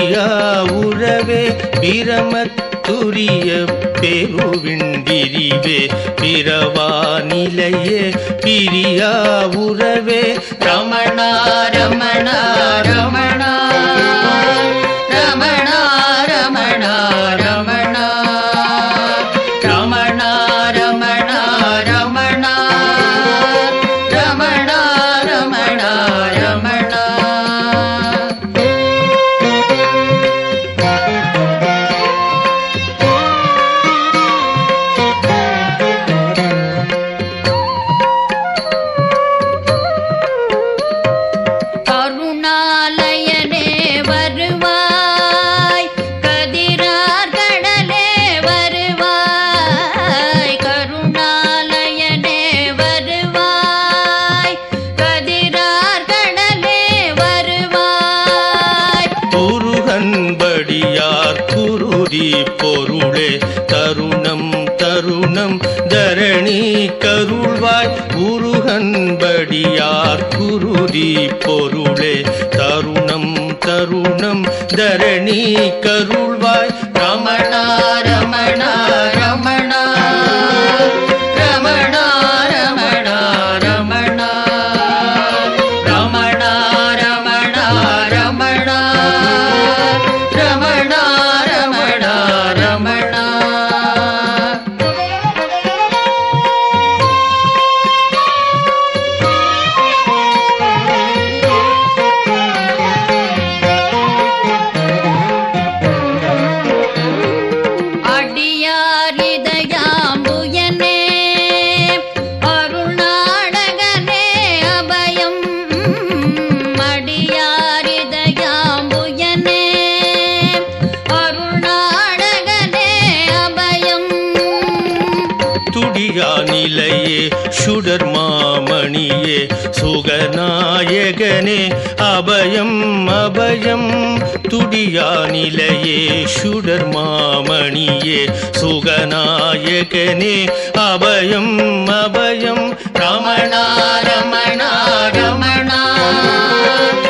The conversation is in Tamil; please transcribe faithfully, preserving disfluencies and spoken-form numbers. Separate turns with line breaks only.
பிரியா உறவே பிரமத்துரிய பெருவிண்டிரிவே பிறவா நிலையே பிரியா உறவே
ரமணா ரமணா ரமணா ரமணா ரமணா ரமணா ரமணா ரமணா ரமணா ரமணா ரமணா ரமணா கருணாலயனே வருவாய் கதிரார் கடலே வருவாய் கருணாலயனே வருவாய் கதிரார் கடலே வருவாய்
குருகன்படியார் குருதி பொருளே தருணம் தருணம் தரணி கருள்வாய் குருகன்படியார் குருதி பொருளே தருணம் தருணம் தரணி கருள்வாய்
ரமணா ரமணா ரமணா ரமணா ரமணா ரமணா ரமணா ரமணா ரமணா ரமணா ரமணா ரமணா அடியாரிதயாம்புயனே அருணாடகனே அபயம் அடியாரிதயாம்புயனே அருணாடகனே அபயம்
துடியா நிலையே சுடர் மாமணியே சுகநாயகனே அபயம் அபயம் துடியா நிலையே சுடர் மாமணியே சுகநாயகனே அபயம் அபயம்
ரமணா ரமணா ரமணா